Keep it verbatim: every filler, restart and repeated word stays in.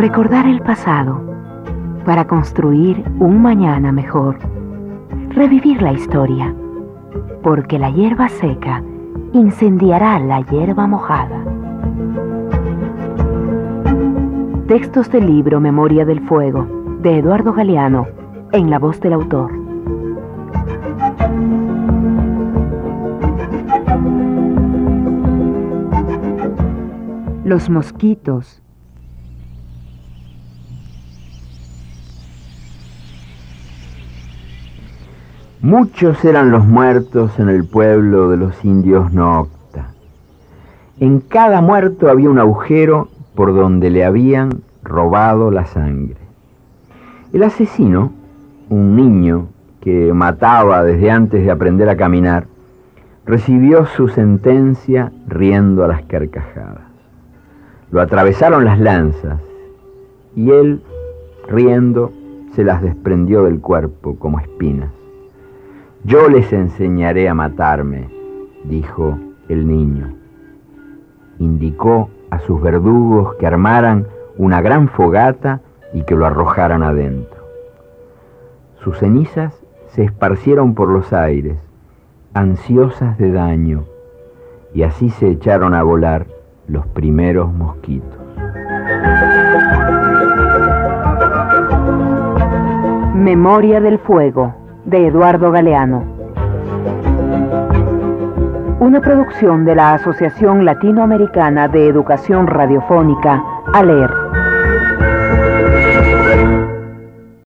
Recordar el pasado para construir un mañana mejor. Revivir la historia, porque la hierba seca incendiará la hierba mojada. Textos del libro Memoria del Fuego, de Eduardo Galeano, en la voz del autor. Los mosquitos. Muchos eran los muertos en el pueblo de los indios Nocta. En cada muerto había un agujero por donde le habían robado la sangre. El asesino, un niño que mataba desde antes de aprender a caminar, recibió su sentencia riendo a las carcajadas. Lo atravesaron las lanzas y él, riendo, se las desprendió del cuerpo como espinas. Yo les enseñaré a matarme, dijo el niño. Indicó a sus verdugos que armaran una gran fogata y que lo arrojaran adentro. Sus cenizas se esparcieron por los aires, ansiosas de daño, y así se echaron a volar los primeros mosquitos. Memoria del Fuego, de Eduardo Galeano. Una producción de la Asociación Latinoamericana de Educación Radiofónica, ALER.